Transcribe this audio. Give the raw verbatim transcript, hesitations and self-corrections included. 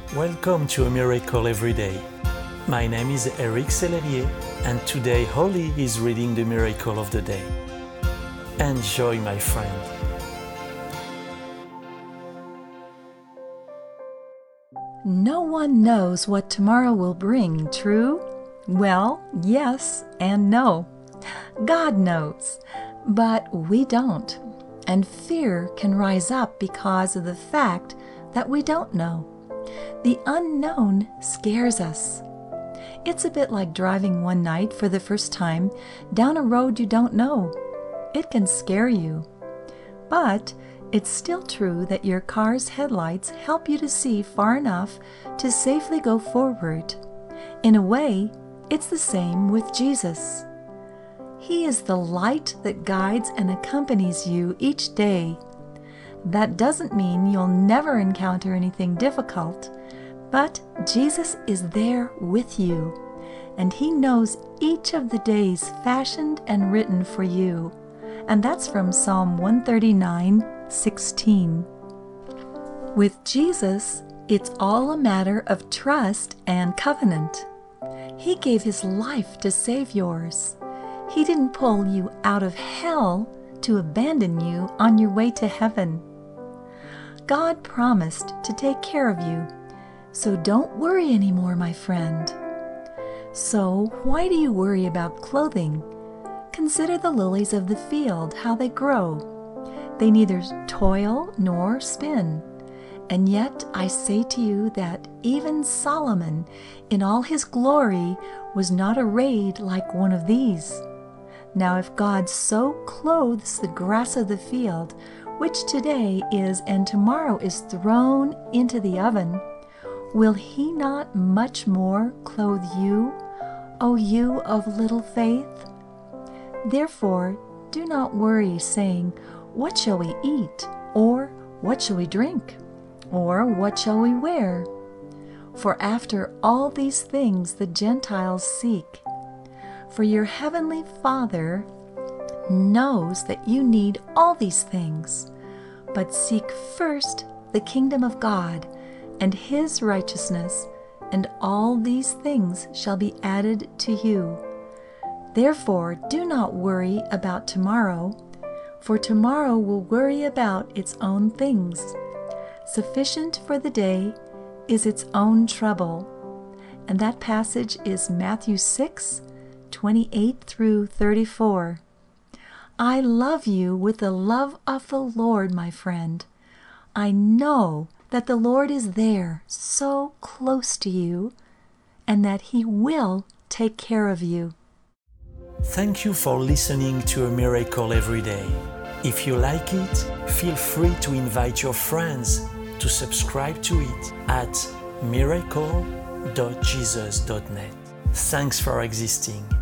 Welcome to A Miracle Every Day. My name is Eric Sellerier, and today Holly is reading the Miracle of the Day. Enjoy, my friend. No one knows what tomorrow will bring, true? Well, yes and no. God knows, but we don't. And fear can rise up because of the fact that we don't know. The unknown scares us. It's a bit like driving one night for the first time down a road you don't know. It can scare you. But it's still true that your car's headlights help you to see far enough to safely go forward. In a way, it's the same with Jesus. He is the light that guides and accompanies you each day. That doesn't mean you'll never encounter anything difficult, but Jesus is there with you, and He knows each of the days fashioned and written for you. And that's from Psalm one thirty-nine, sixteen. With Jesus, it's all a matter of trust and covenant. He gave His life to save yours. He didn't pull you out of hell to abandon you on your way to heaven. God promised to take care of you, so don't worry anymore, my friend. So why do you worry about clothing? Consider the lilies of the field, how they grow. They neither toil nor spin. And yet I say to you that even Solomon, in all his glory, was not arrayed like one of these. Now if God so clothes the grass of the field, which today is and tomorrow is thrown into the oven, will He not much more clothe you, O you of little faith? Therefore do not worry, saying, What shall we eat? Or what shall we drink? Or what shall we wear? For after all these things the Gentiles seek. For your heavenly Father knows that you need all these things. But seek first the kingdom of God and His righteousness, and all these things shall be added to you. Therefore do not worry about tomorrow, for tomorrow will worry about its own things. Sufficient for the day is its own trouble. And that passage is Matthew six, twenty-eight through thirty-four. I love you with the love of the Lord, my friend. I know that the Lord is there, so close to you, and that He will take care of you. Thank you for listening to A Miracle Every Day. If you like it, feel free to invite your friends to subscribe to it at miracle dot jesus dot net. Thanks for existing.